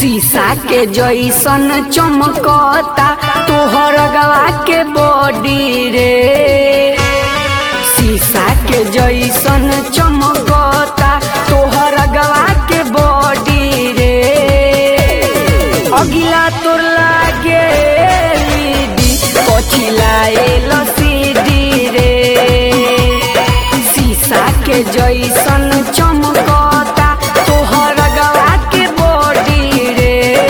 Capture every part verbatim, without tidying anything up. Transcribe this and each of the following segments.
शीशा के जैसन चमकता तोहर गवा के बॉडी रे। शीशा के जैसन चमकता तोहर गवा के बॉडी रे। अगिला तोर लागे लीडी पछिला एलसीडी रे। शीशा के जैसन चमकता तोहर गवा के बॉडी रे।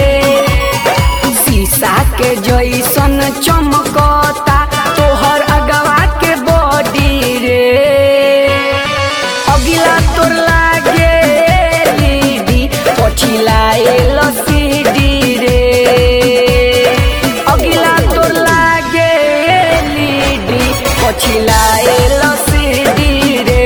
शीशा के जैसन चमकता तोहर अगवा के बॉडी रे। अगिला तोर लागे लीडी पछिला एलसीडी रे। अगिला तोर लागे लीडी पछिला एलसीडी रे।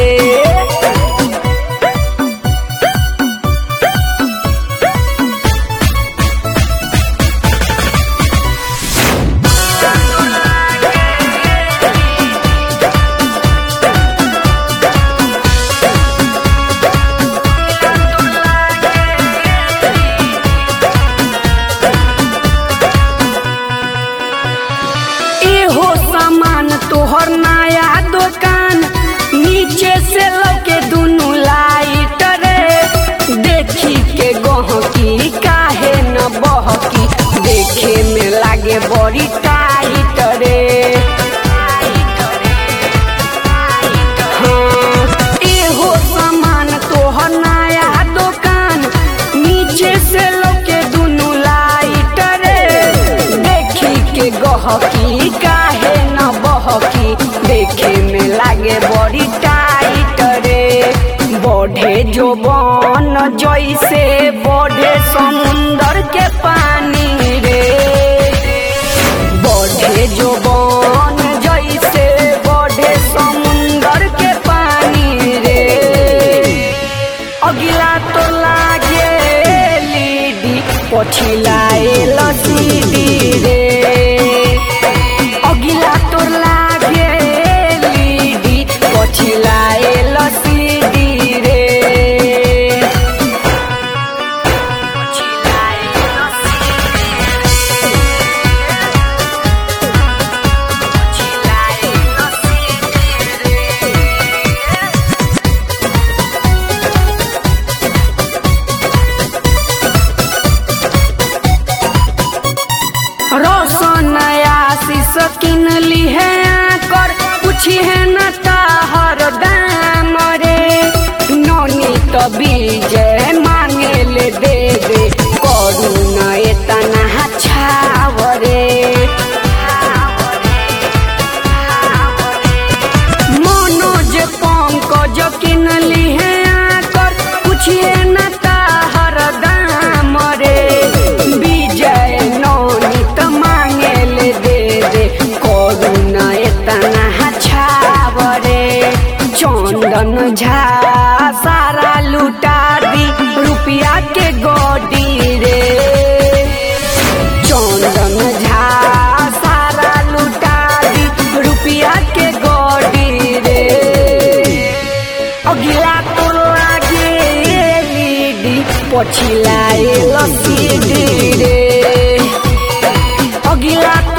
तोहर नया दुकान नीचे से लौके दुनु लाइट रे। देखी के गहकी काहे न बहकी देखे में लागे बड़ी टाइट रे। हाँ, एहो सामान तोहर नया दुकान नीचे से लौके दुनु लाइट रे। देखी के गहकी काहे न बहकी देखे में लागे बड़ी टाइट रे। बढ़े जो बन जैसे बढ़े समुंदर के पानी रे। बढ़े जो बन जैसे बढ़े समुंदर के पानी रे। अगिला तो लागे लीडी पछिला एलसीडी रे। अगिला तो लागे लीडी पछिला एलसीडी रे। पछिला एलसीडी पछिला एलसीडी रोशन आशीष किन ली है आकर पूछी है न ताहर दाम रे। नौनी तो बीजे मांगे ले दे दे करू न एतना छावरे। मनोज पंकज किन ली है आकर पूछी है न ताहर दाम रे। विजय नौनी तो मांगे ले दे दे करू न एतना छावरे। चंदन झा सारा लुटा दी रुपया के गोडी रे। चंदन झा सारा लुटा दी रुपया के गोडी रे। अगिला तो लागे लीडी पछिला एलसीडी रे। अगिला